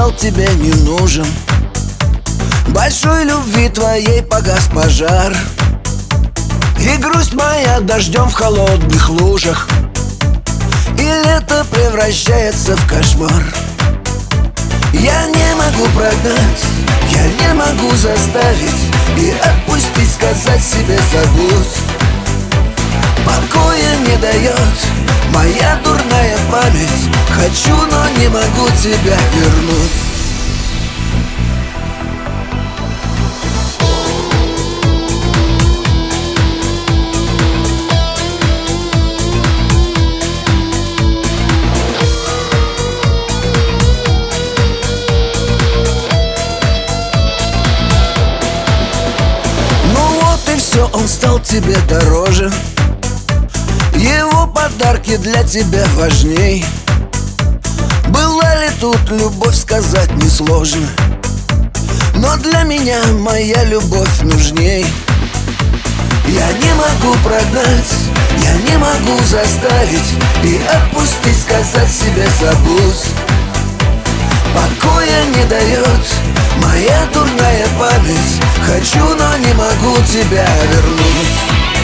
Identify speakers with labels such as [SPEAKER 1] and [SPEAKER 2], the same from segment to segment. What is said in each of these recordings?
[SPEAKER 1] стал тебе не нужен. Большой любви твоей погас пожар, и грусть моя дождем в холодных лужах, и лето превращается в кошмар. Я не могу прогнать, я не могу заставить и отпустить, сказать себе забудь. Покоя не дает моя дурная память. Хочу, но не могу тебя вернуть. Все, он стал тебе дороже, его подарки для тебя важней. Была ли тут любовь, сказать несложно, но для меня моя любовь нужней. Я не могу прогнать, я не могу заставить и отпустить, сказать себе забудь. Покоя не дает моя дурная память. Хочу, но не могу тебя вернуть.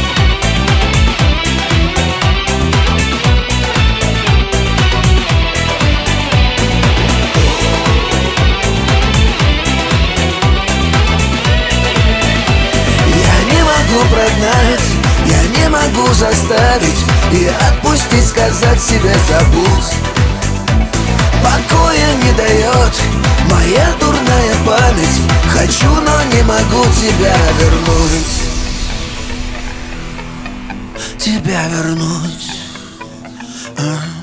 [SPEAKER 1] Я не могу прогнать, я не могу заставить и отпустить, сказать себе забудь. Покоя не дает моя дурная память. Хочу, но не могу тебя вернуть. Тебя вернуть.